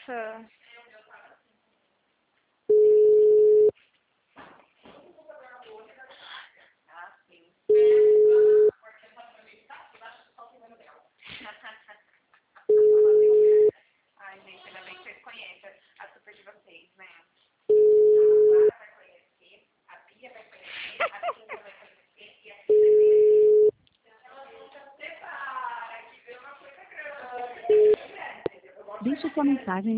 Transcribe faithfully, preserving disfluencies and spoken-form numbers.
Nossa. Ai, gente, ainda bem que vocês conhecem a super de vocês, né? A Clara vai conhecer, a Bia vai conhecer, a Bia vai conhecer e a Bia vai conhecer. Ela nunca separa, que vê uma coisa grande. Deixe sua mensagem